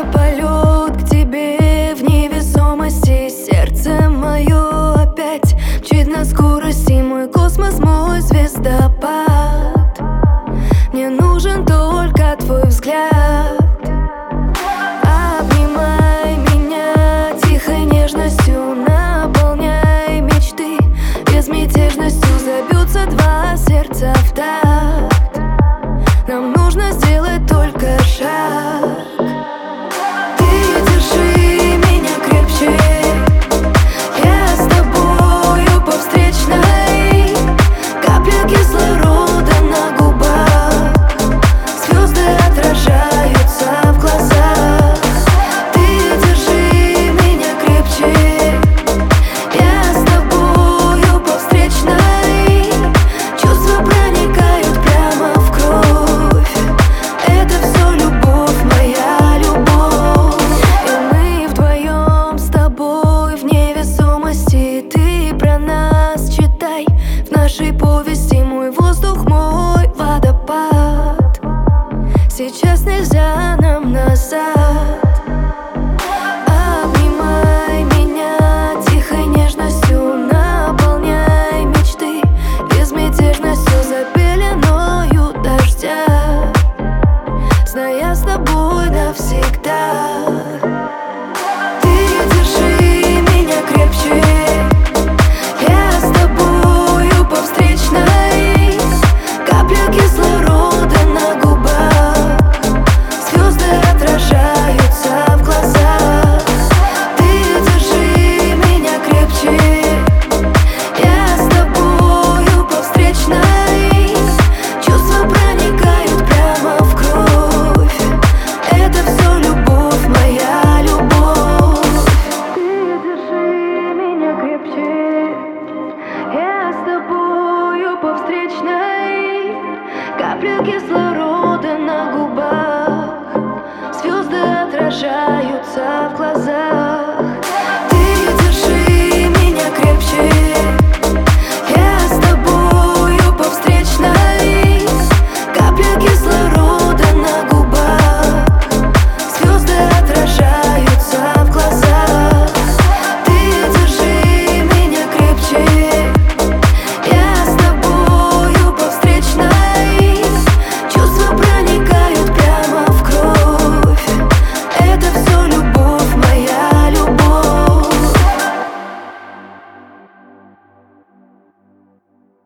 это полет к тебе в невесомости. Сердце мое опять мчит на скорости. Мой космос, мой звездопад. Мне нужен только твой взгляд. Обнимай меня тихой нежностью, наполняй мечты безмятежностью. Забьются два сердца в такт. Нам нужно сделать только шаг. Ты держи меня крепче, я с тобою по встречной. Капля кислорода на губах, звезды отражаются в глазах. Ты держи меня крепче, я с тобою по встречной. Чувства проникают прямо в кровь. Это все любовь, моя любовь. И мы вдвоем с тобой в невесомости. Ты про нас читай в нашей повести. Мой воздух, мой водопад. Сейчас нельзя нам назад. Обнимай меня тихой нежностью, наполняй мечты безмятежностью. За пеленою дождя, зная с тобой навсегда. Ты держи меня крепче, я с тобою по встречной. Капля кислорода на губах, звезды отражаются в глазах. Ты держи меня крепче, я с тобою по встречной. Чувства проникают прямо в кровь. Это все любовь, моя любовь. Ты держи меня крепче, я с тобою по встречной. Капля кислорода на губах, звезды отражаются в глазах.